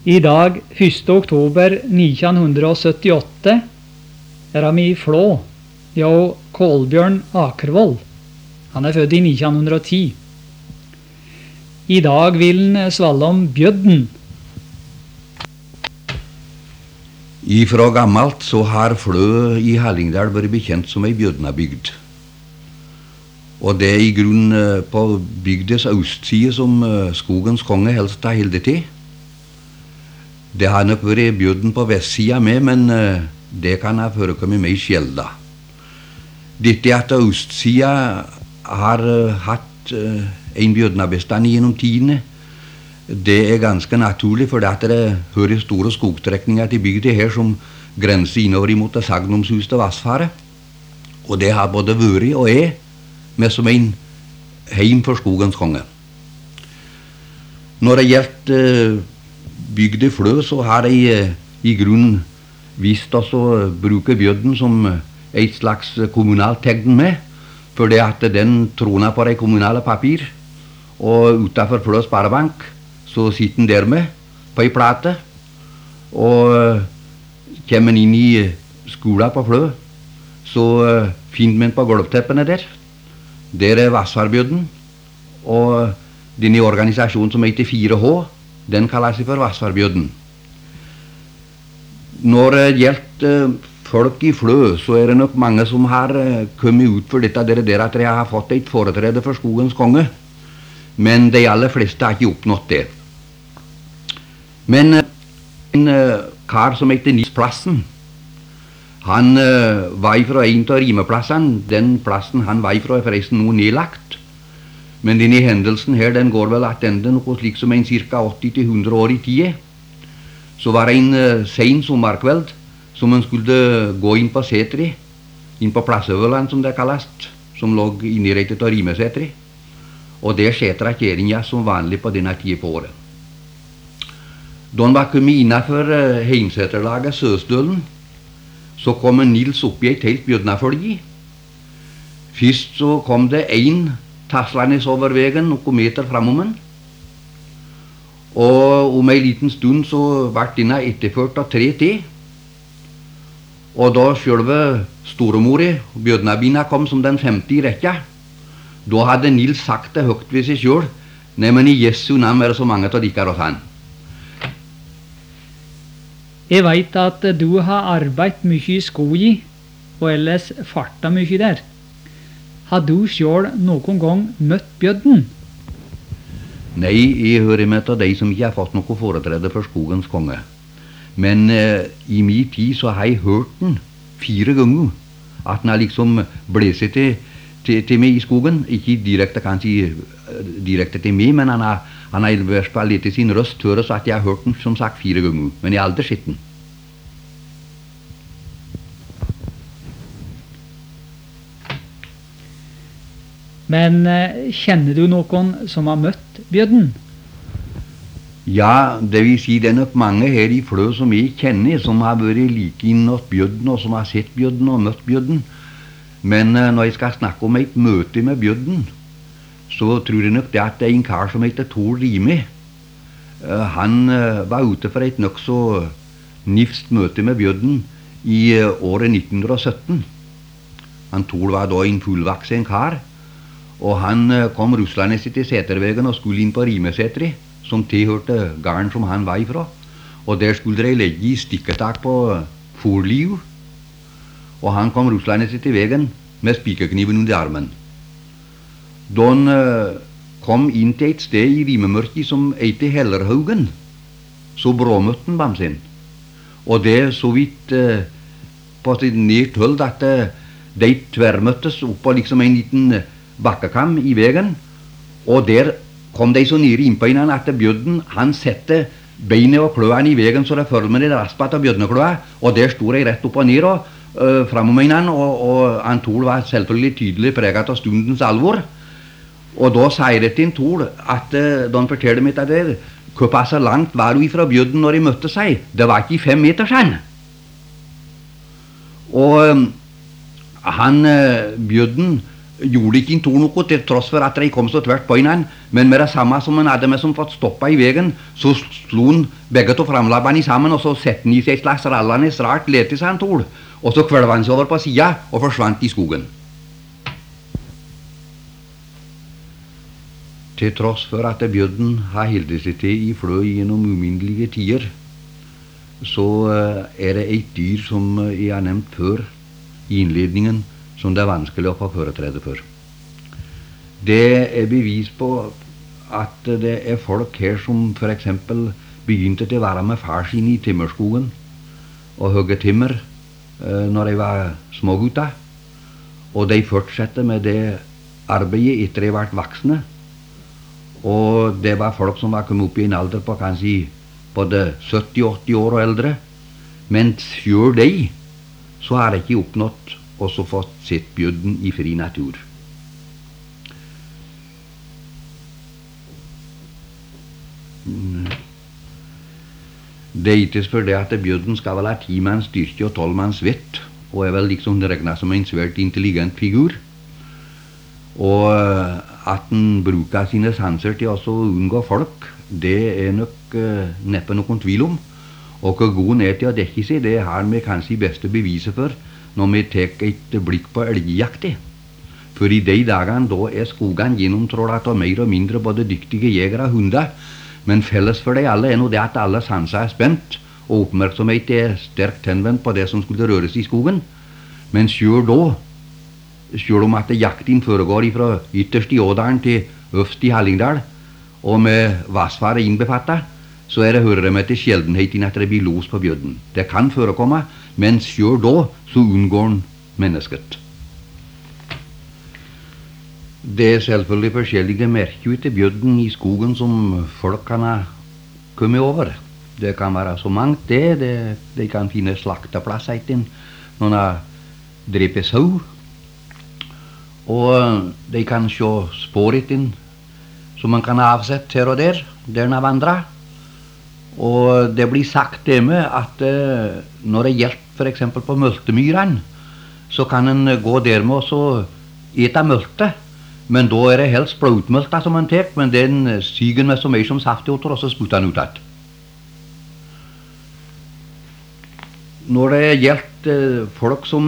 I dag, 1. oktober 1978, er han i Flå, og Kolbjørn Akervold. Han er født i 1910. I dag vil han svalle om Bjødden. Ifra gammelt så har Flø i Hallingdal vært bekjent som ei bjødnabygd. Og det er i grunn på bygdes østside som skogens konge helst har hildet til. Det har nok vært bjødden på vestsida med, men det kan ha forekommet meg sjelda. Dette at østsida har hatt en bjødnabestand gjennom tidene, det er ganske naturlig, for det hører store skogstrekninger til bygda her som grenser innover imot det sagnomsuste Vassfaret. Og det har både vært og er med som en heim for skogens konge. Når det gjelder bygda Flø, så har de i grunnen visst også bruke Bjødden som et slags kommunalt tegn med, for det at den troner på de kommunale papir, og utenfor Flø Sparebank så sitter den der med på ei plate, og kommer inn i skolen på Flø, så finner man på gulvteppene der. Der er Vassfarbjødden, og denne organisasjonen som heter 4H, den kaller seg for Vassfarbjødden. Når det gjelder folk i Flø, så er det nok mange som har kommet ut for dette der at de har fått et foretrede for skogens konge, men de aller fleste har ikke oppnådd det. Men en kar som heter Nils Plassen, han var ifra en av rimeplassene. Den plassen han var ifra er forresten noe nedlagt, men denne hendelsen her, den går vel attende noe slik som en cirka 80-100 år i tide. Så var det en sen sommerkveld som han skulle gå inn på Setri, inn på Plassøverland som det kalles, som lå innrettet av Rimesetri, og der setra kjeringa som vanlig på denne tida på året. Da han var kommet innenfor heimseterlaget Søstølen, så kom Nils opp i et helt bjødnafølge. Først så kom det en taslende over veien noen meter framom han, og om en liten stund så ble denne etterført av 3 til. Og da selve storemori, bjødnabina, kom som den 5. i rekka, da hadde Nils sagt det høyt ved seg selv: «Nei, men i Jesu navn er det så mange av dere hos han.» Jeg vet at du har arbeidt mye i skogi, og ellers farta mye der. Har du selv noen gang møtt Bjødden? Nei, jeg hører med til de som ikke har fått noe foretrede for skogens konge. Men i min tid så har jeg hørt den 4 ganger, at den har liksom blæset til meg i skogen. Ikke direkte, kanskje direkte til meg, men han har i hvert fall litt sin røst høre, så at jeg har hørt den som sagt 4 ganger, men jeg har aldri sett den. Men kjenner du noen som har møtt Bjødden? Ja, det vil si det er nok mange her i Flø som jeg kjenner, som har vært like innåt Bjødden, og som har sett Bjødden og møtt Bjødden. Men når jeg skal snakke om et møte med Bjødden, så tror jeg nok det at det er en kar som heter Tor Rime. Han var ute for et nok så nifst møte med Bjødden i året 1917. Han Tor var da en fullvaksen kar, og han kom ruslende sitt i Setervegen og skulle inn på Rimesetri, som tilhørte garden som han var ifra. Og der skulle de legge i stikketak på forliv, og han kom ruslende sitt i vegen med spikerkniven under armen. Da han kom inn til et sted i Rimemørket som heter Hellerhaugen, så bråmøtte han bamsen. Og det så vidt på sitt nært hold at de tverrmøttes oppå liksom en liten bakkekam i vegen, og der kom de så nere innpå innan at Bjødden, han sette beinet og kløene i vegen så det følte med det raspat av bjødnekløa, og der stod de rett opp og ned og framom innan, og han Tor var selvfølgelig tydelig preget av stundens alvor. Og da sier det til en Tor at da han forteller meg det, hvor pass langt var du ifra Bjødden når de møtte seg? Det var ikke 5 meter siden. Og han Bjødden gjorde ikke en to noe til tross for at de kom så tvert på hverandre, men med det samme som han hadde med som fått stoppa i veien, så slo han begge to framlabbene sammen, og så sette han i seg et slags rallende rart lete seg han tol, og så kvelva han seg over på sida og forsvant i skogen. Til tross for at bjødden har hildet seg til i Flø gjennom uminnelige tider, så det et dyr som jeg har nevnt før i innledningen, som det vanskelig å få foretrede for. Det bevis på at det folk her som for eksempel begynte til å være med far sin i timmerskogen og hugge timmer når de var smågutta, og de fortsatte med det arbeidet etter de ble voksne, og det var folk som var kommet opp i en alder på kanskje både 70-80 år og eldre, men selv de så har de ikke oppnått og så fått sett bjødden i fri natur. Det ikke for det at bjødden skal vel ha 10 manns styrke og 12 manns vett, og vel liksom regnet som en svært intelligent figur, og at den bruker sine sanser til å unngå folk, det nok neppe noen tvil om, og hvor god han til å dekke seg, det har vi kanskje beste beviset for når vi tar et blikk på elgjakt. For i de dagene da skogene gjennomtrådt av mer og mindre både dyktige jegere og hunder, men felles for de alle nå det at alle sanser spent, og oppmerksomhet sterkt henvendt på det som skulle røres i skogen. Men selv da, selv om at jakten foregår fra ytterst i Ådalen til øverst i Hallingdal, og med vassfare innbefattet, så det hører med til sjeldenheten at det blir los på bjødden. Det kan forekomme, men selv da så unngår han mennesket. Det selvfølgelig forskjellige merker ut til bjødden i skogen som folk kan ha kommet over. Det kan være så mangt de kan finne slakteplass etter når de har drept sau, og de kan se spår etter som man kan ha avsett her og der de har vandret. Og det blir sagt det med at når det gjelder for eksempel på møltemyrene, så kan en gå der med og så ete mølte, men da det helst blodmølta som en tek, men den syger med så mye som saftjoter, og så sputter han ut igjen. Når det gjelder folk som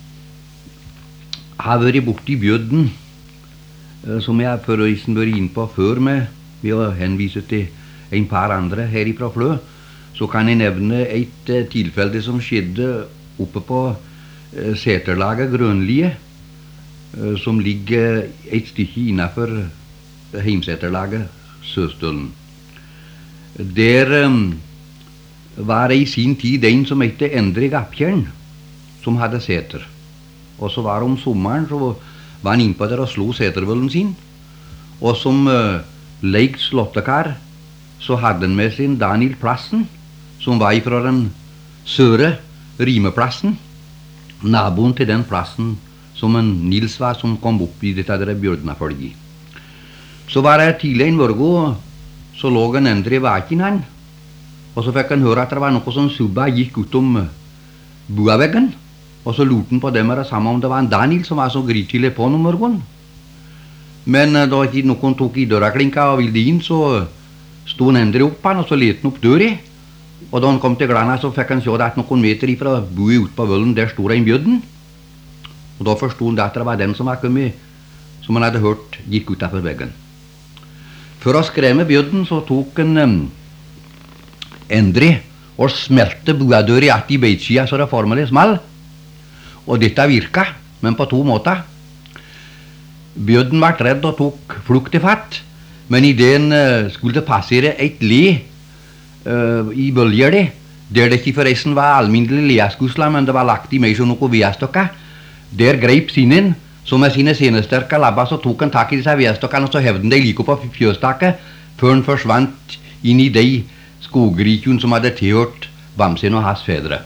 har vært borte i bjødden, som jeg forresten vært inne på før med, ved å henvise til en par andre her ifra Flø, så kan jeg nevne et tilfelle som skjedde oppe på Seterlaget Grønlie, som ligger et stykke innenfor Heimseterlaget Søstølen. Der var det i sin tid en som heter Endre Gaptjern, som hadde seter. Og så var det om sommeren, så var han innpå der og slo setervøllen sin, og som leik slåttekar, så hadde han med sin Daniel Plassen, som var fra den søre Rimeplassen, naboen til den plassen som en Nils var, som kom opp i dette der bjørnafølget. Så var det tidlig en morgen, så lå en Endre i vaken han, og så fikk han høre at det var noe som subba gikk ut om boaveggen, og så lurte han på det med det samme om det var en Daniel som var så grytidlig på noen morgen. Men da ikke noen tok i døraklinka og ville inn, så stod han Endre opp han, og så lette han opp døra, og da han kom til glana, så fikk han se at noen meter ifra boet ut på vøllen, der stod en bjødden, og da forstod han at det var den som var kommet, som han hadde hørt, gikk utenfor veggen. For å skremme bjødden, så tok han Endre og smelte boadøra i beitsida, så det formelig small, og dette virka, men på 2 måter. Bjødden ble redd og tok flukt i fatt, men i den skulle det passere et le i bølger der det ikke forresten var alminnelig leaskusla, men det var lagt i meg som noe vedstokker. Der greip sinnen, så med sine senesterke labba, så tok han tak i disse vedstokkene, og så hevde han de like på fjøstaket, før han forsvant inn i de skogrikjun som hadde tilhørt Bamsen og hans fedre.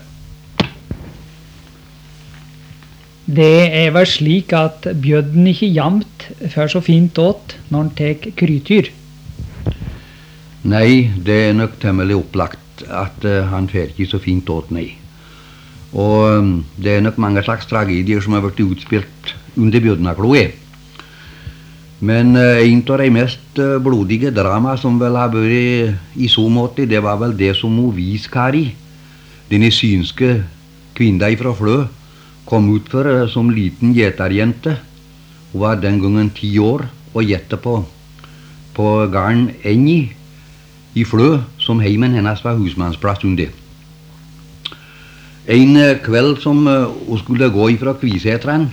Det vel slik at bjødden ikke jamt fører så fint åt når han tek krytyr. Nei, det nok temmelig opplagt at han fer ikke så fint åt, nei. Og det nok mange slags tragedier som har vært utspilt under bjødnakloet. Men en av de mest blodige drama som vel har vært i så måte, det var vel det som Viskari, denne synske kvinna fra Flø, kom ut for som liten gjeterjente. Hun var den gangen 10 år og gjette på garden Engi i Flø, som heimen hennes var husmannsplass under. En kveld som hun skulle gå ifra Kvisetran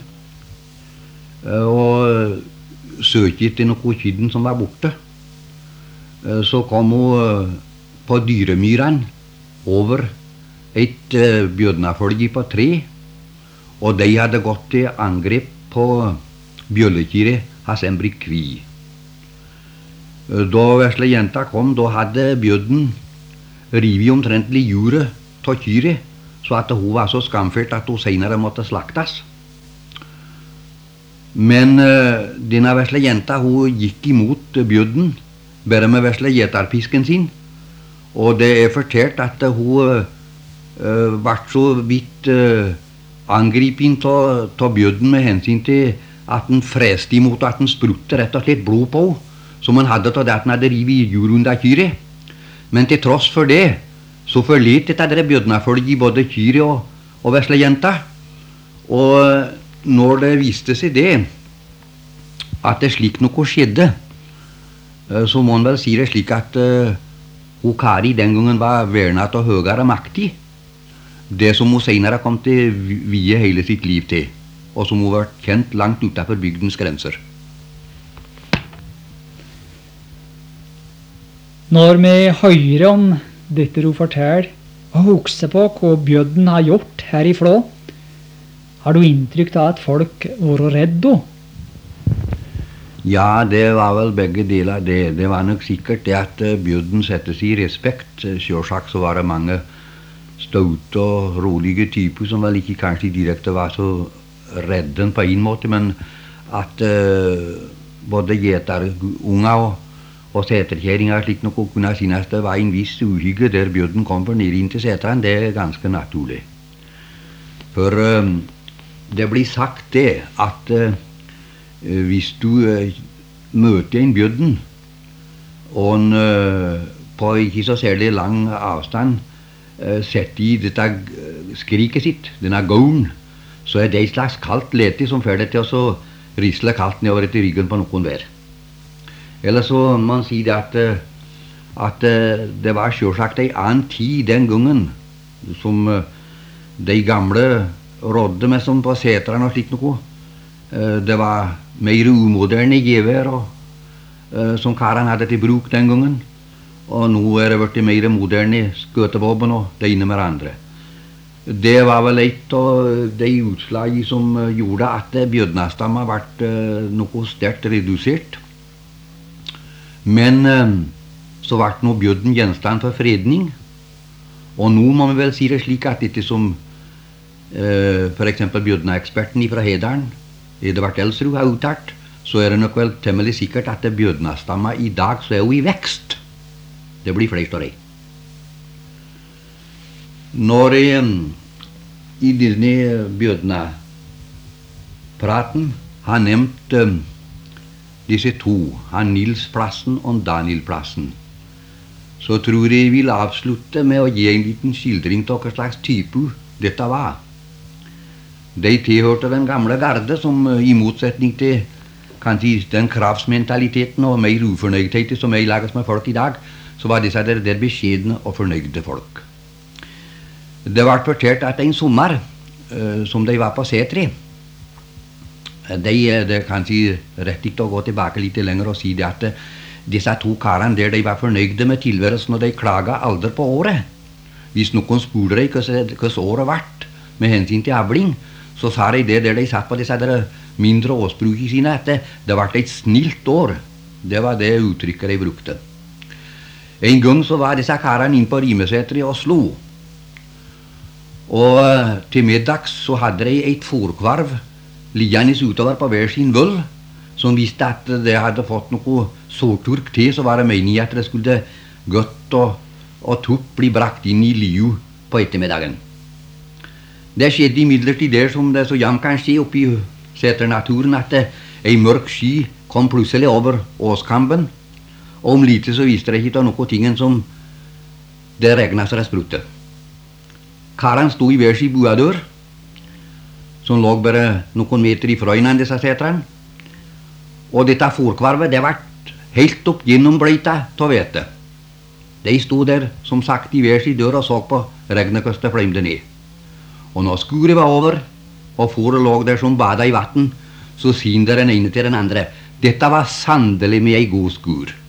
og søke etter noe kydden som var borte, så kom hun på Dyremyran over et bjørnafølge på 3, og de hadde gått til angrep på bjøllekyret Hasembrik Kvi. Da vesle jenta kom, da hadde bjørnen rivet omtrentlig juret av kyret, så at hun var så skamfelt at hun senere måtte slaktes. Men denne vesle jenta, hun gikk imot bjørnen, bare med vesle gjeterpisken sin, og det er fortalt at hun ble så vidt angripet av bjørnen med hensyn til at den freste imot at den sprutte rett og slett blod på henne, som han hadde til at han hadde rivet jord under kyret. Men til tross for det, så forlet dette bjørnafølget både kyret og vesle jenta. Og når det viste seg det, at det slik noe skjedde, så må man vel si det slik at hun Kari den gangen var vernet og høyere maktig. Det som hun senere kom til vie hele sitt liv til, og som hun var kjent langt utenfor bygdens grenser. Når vi hører om dette du forteller, og husker på hva bjørnen har gjort her i Flå, har du inntrykk av at folk var redde? Ja, det var vel begge deler det. Det var nok sikkert det at bjørnen setter seg i respekt. Selvsagt så var det mange staute og rolige typer som vel ikke kanskje direkte var så redden på en måte, men at både gjeterunger og seterkjæringer slik noe kunne synes det var en viss uhygge der bjørnen kom for ned inn til seteren, det er ganske naturlig. For det blir sagt det at hvis du møter en bjørn og en på ikke så særlig lang avstand setter i dette skriket sitt, denne gåen, så er det et slags kaldt lete som får det til å risle kaldt nedover etter ryggen på noen hver. Eller så man sier det at det var selvsagt en annen tid den gangen som de gamle rådde med som på seterne og slikt noe. Det var mer umoderne gevær som karene hadde til bruk den gangen, og nå er det blitt mer moderne skøtevåpen og det ene med det andre. Det var vel et av de utslag som gjorde at bjørnastammen ble noe sterkt redusert. Men så ble nå bjørnen gjenstand for fredning, og nå må vi vel si det slik at dette som for eksempel bjørneeksperten fra Hedalen, Edvard Elsrud, har uttalt, så er det nok vel temmelig sikkert at bjørnastammen i dag så er jo i vekst. Det blir flest av det. Når i denne bjørnepraten har nevnt disse to, han Nilsplassen og Danielplassen, så tror jeg vil avslutte med å gi en liten skildring til hva slags type dette var. De tilhørte den gamle garde som i motsetning til kanskje den kravsmentaliteten og mer ufornøydhet som jeg lages med folk i dag, så var disse der beskjedne og fornøyde folk. Det ble fortalt at en sommer som de var på Setri, det kan si rett ikke å gå tilbake litt lenger og si det at disse to karene der de var fornøyde med tilværelsen og de klaget aldri på året. Hvis noen spurte deg hvordan året ble med hensyn til avling, så sa de det der de satt på disse der mindre årsbrukene sine at det ble et snilt år. Det var det uttrykket de brukte. En gang så var disse karene inn på Rimesetri og slo. Og til middags så hadde de et fôrkvarv liggende utover på hver sin voll, som visste at det hadde fått noe sårturk til, så var det meningen at det skulle godt og tupp bli brakt inn i liu på ettermiddagen. Det skjedde imidlertid der som det så jam kan skje oppi seternaturen at en mørk sky kom plutselig over åskampen, og om lite så viste det ikke av noe tingen som det regnet seg sprutte. Karen stod i hver sin buadør, som lå bare noen meter ifra innan disse setrene, og dette fôrkvarvet det var helt opp gjennom bløyta til hvete. De stod der, som sagt, i hver sin dør og så på regnet hvordan det flemte ned. Og når skuret var over, og fôret lå der som bada i vatten, så sin der den ene til den andre. Dette var sannelig med ei god skur.